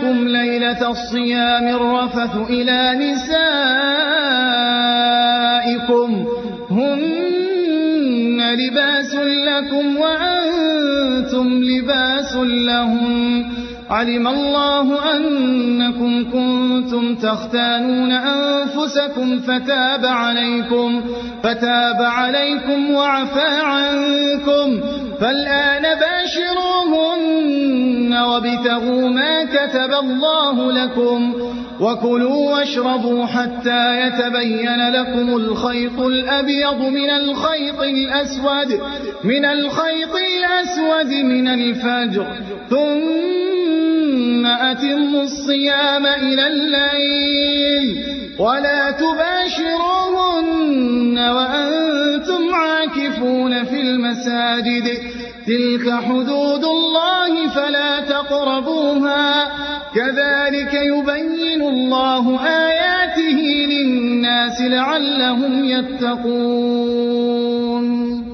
لكم ليلة الصيام الرفث إلى نسائكم هن لباس لكم وأنتم لباس لهم علم الله أنكم كنتم تختانون أنفسكم فتاب عليكم وعفى عنكم فالآن باشروهن وابتغوا ما كتب الله لكم وكلوا واشربوا حتى يتبين لكم الخيط الأبيض من الخيط الأسود من الفجر ثم أتموا الصيام إلى الليل ولا تباشروهن وأنتم عاكفون في المساجد تلك حدود الله فلا تقربوها كذلك يبين الله آياته للناس لعلهم يتقون